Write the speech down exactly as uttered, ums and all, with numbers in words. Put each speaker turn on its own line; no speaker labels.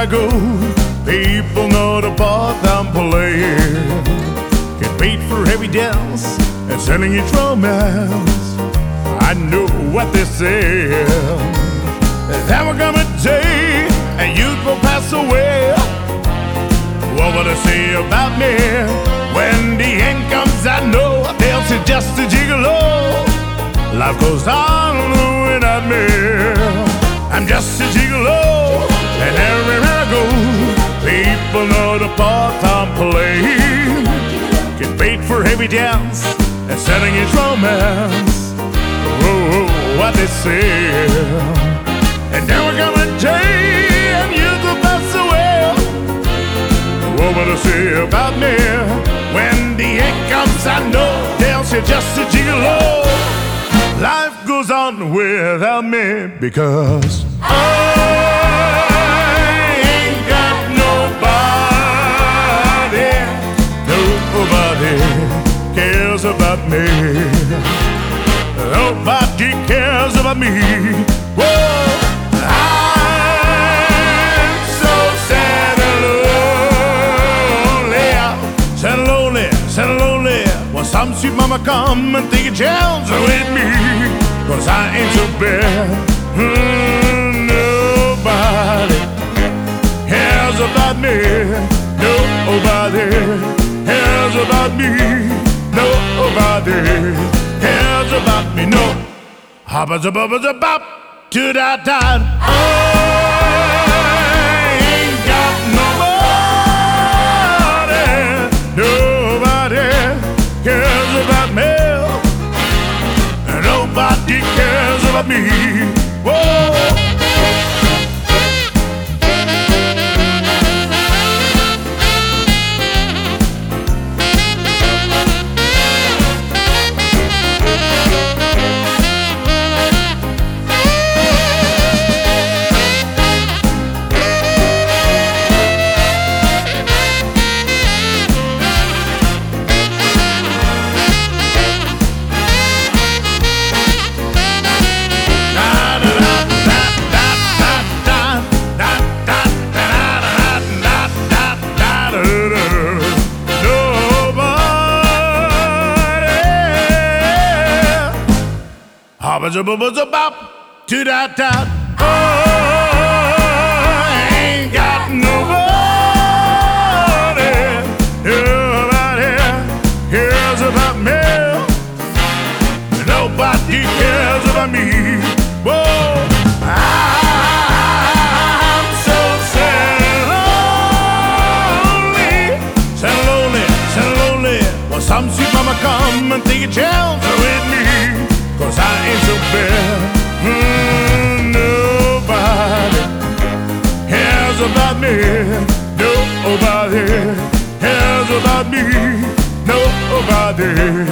I go, people know the part I'm playing. Get paid for every dance and selling each romance. I know what they say. There will come a day and youth will pass away. What will they say about me? When the end comes, I know they'll say just a gigolo. Life goes on without me. I'm just a gigolo, and everywhere I go, people know the part I'm playing. Get paid for every dance and selling his romance. Oh, what they say. And there will come a day and youth will pass away. What will they say about me? When the end comes, I know they'll say just a gigolo. Life goes on without me because I ain't got nobody. Nobody cares about me. Nobody cares about me. Whoa, I'm so sad and lonely. Sad and lonely, sad and lonely. Well, some sweet mama come and take a chance with me, 'cause I ain't so bad. Mm, nobody cares about me. Nobody cares about me. Nobody cares about me. No. Hoppa za bubba za bop to that time. I ain't got nobody. Nobody cares about me. Nobody cares about me. Whoa. Hoppa za bubba za bop to that top. Oh, I ain't got nobody. Nobody cares about me. Nobody cares about me. Whoa, I'm so sad and lonely. Sad and lonely, sad and lonely. Well, some sweet mama come and take a chance with me, 'cause I ain't so bad. Mm, nobody cares about me. Nobody cares about me. Nobody